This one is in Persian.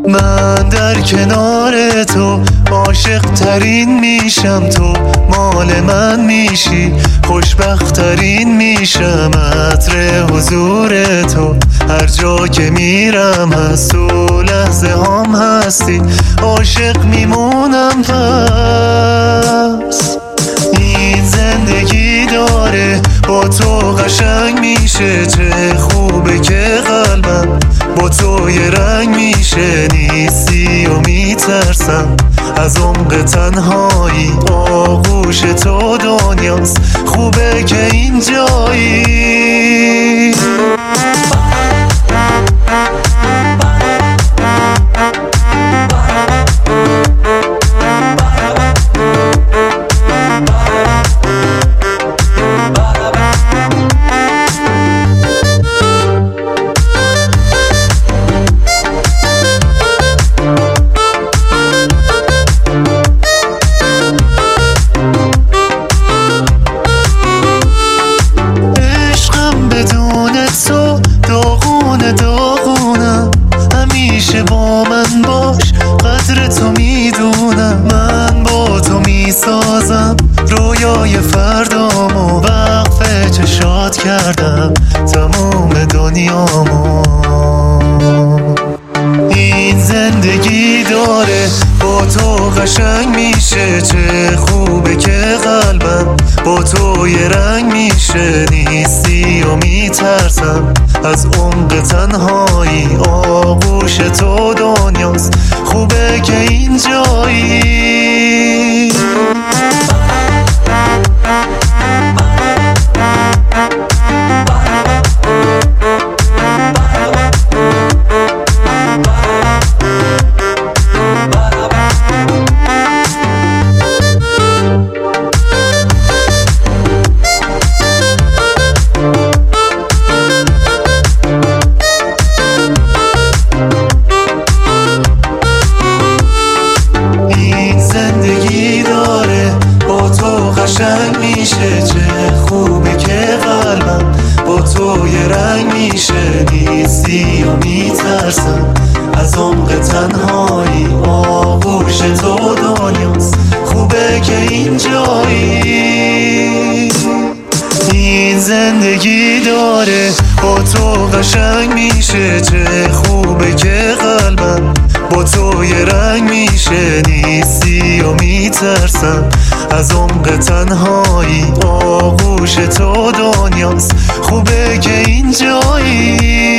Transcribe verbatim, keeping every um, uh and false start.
من در کنار تو عاشق ترین میشم، تو مال من میشی خوشبخت ترین میشم. عطر حضور تو هر جا که میرم هست، تو لحظه هم هستی عاشق میمونم. پس این زندگی داره با تو قشنگ میشه، چه خوبه که قلبم با تو یه رنگ میشه. نیستی و میترسم از عمق تنهایی، آغوش تو دنیاست خوبه که اینجایی. داغونم همیشه با من باش، قدر تو میدونم. من با تو میسازم رویای فردامو، وقف چشات کردم تمام دنیامو. این زندگی داره با تو قشنگ میشه، چه خوبه که قلبم با تو یه رنگ میشه. نیستی و میترسم از عمق تنهایی، آغوش تو دنیاست خوبه که اینجایی. قشنگ میشه، چه خوبه که قلبم با تو یه رنگ میشه. نیستی و میترسم از عمق تنهایی، آغوش تو دنیاست خوبه که اینجایی. این زندگی داره با تو قشنگ میشه، چه خوبه که قلبم با تو یه رنگ میشه. نیستی و میترسم از عمق تنهایی، آغوش تو دنیاست خوبه که اینجایی.